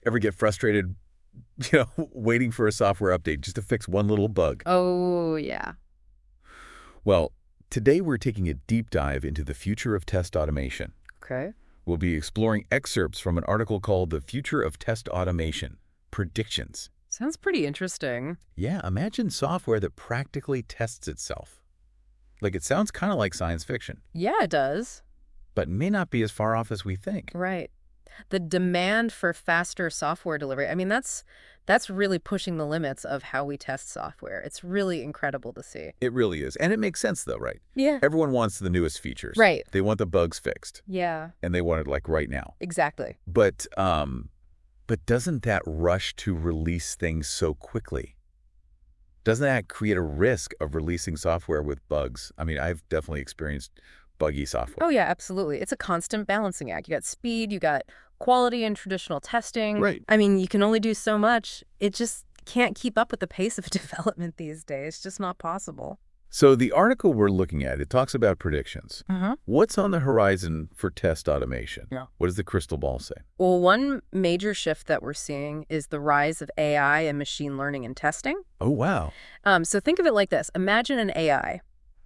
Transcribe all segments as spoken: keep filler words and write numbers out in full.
Ever get frustrated, you know, waiting for a software update just to fix one little bug? Oh, yeah. Well, today we're taking a deep dive into the future of test automation. Okay. We'll be exploring excerpts from an article called The Future of Test Automation: Predictions. Sounds pretty interesting. Yeah, imagine software that practically tests itself. Like, it sounds kind of like science fiction, Yeah, it does. but may not be as far off as we think. Right. The demand for faster software delivery, I mean, that's that's really pushing the limits of how we test software. It's really incredible to see. It really is. And it makes sense, though, right? Yeah. Everyone wants the newest features. Right. They want the bugs fixed, Yeah, and they want it, like, right now. exactly. But, um, but doesn't that rush to release things so quickly? Doesn't that create a risk of releasing software with bugs? I mean, I've definitely experienced buggy software. Oh, yeah, absolutely. It's a constant balancing act. You got speed, you got quality and traditional testing. Right. I mean, you can only do so much. It just can't keep up with the pace of development these days. It's just not possible. So the article we're looking at, it talks about predictions. Uh-huh. What's on the horizon for test automation? Yeah. What does the crystal ball say? Well, one major shift that we're seeing is the rise of A I and machine learning in testing. Oh, wow. Um, so think of it like this. Imagine an A I.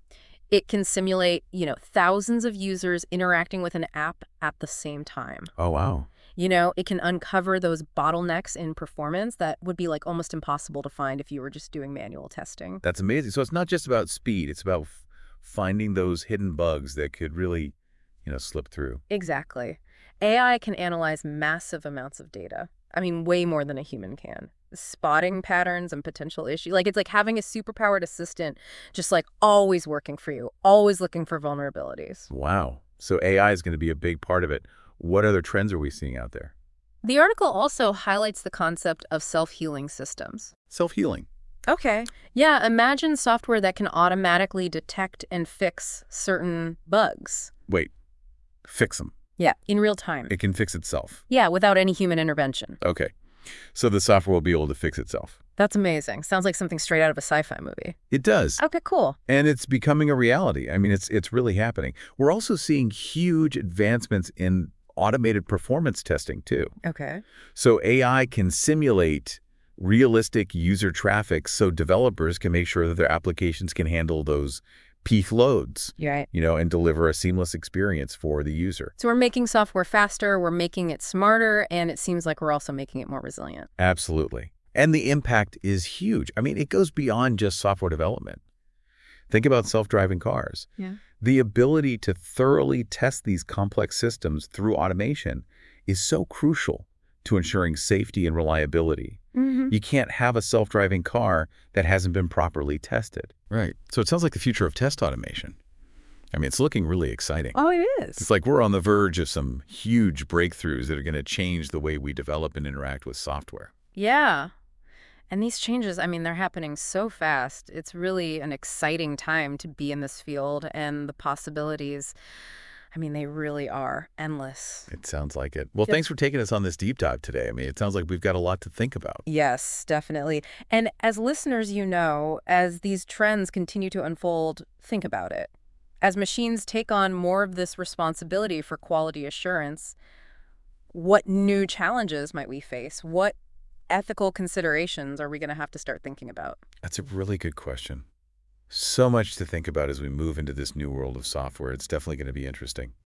It can simulate, you know, thousands of users interacting with an app at the same time. Oh, wow. You know, it can uncover those bottlenecks in performance that would be like almost impossible to find if you were just doing manual testing. That's amazing. So it's not just about speed. It's about f finding those hidden bugs that could really, you know, slip through. Exactly. A I can analyze massive amounts of data. I mean, way more than a human can. Spotting patterns and potential issues. Like, it's like having a superpowered assistant just like always working for you, always looking for vulnerabilities. Wow. So A I is going to be a big part of it. What other trends are we seeing out there? The article also highlights the concept of self-healing systems. Self-healing. Okay. Yeah, imagine software that can automatically detect and fix certain bugs. Wait, fix them. Yeah, in real time. It can fix itself. Yeah, without any human intervention. Okay. So the software will be able to fix itself. That's amazing. Sounds like something straight out of a sci-fi movie. It does. Okay, cool. And it's becoming a reality. I mean, it's it's really happening. We're also seeing huge advancements in automated performance testing, too. Okay. So A I can simulate realistic user traffic so developers can make sure that their applications can handle those peak loads, You're right. you know, and deliver a seamless experience for the user. So we're making software faster, we're making it smarter, and it seems like we're also making it more resilient. Absolutely. And the impact is huge. I mean, it goes beyond just software development. Think about self-driving cars. Yeah. The ability to thoroughly test these complex systems through automation is so crucial to ensuring safety and reliability. Mm-hmm. You can't have a self-driving car that hasn't been properly tested. Right. So it sounds like the future of test automation. I mean, it's looking really exciting. Oh, it is. It's like we're on the verge of some huge breakthroughs that are going to change the way we develop and interact with software. Yeah. And these changes, I mean, they're happening so fast. It's really an exciting time to be in this field, and the possibilities, I mean, they really are endless. It sounds like it. Well, Yep. thanks for taking us on this deep dive today. I mean, it sounds like we've got a lot to think about. Yes, definitely. And as listeners, you know, as these trends continue to unfold, think about it. As machines take on more of this responsibility for quality assurance, what new challenges might we face? What ethical considerations are we going to have to start thinking about? That's a really good question. So much to think about as we move into this new world of software. It's definitely going to be interesting.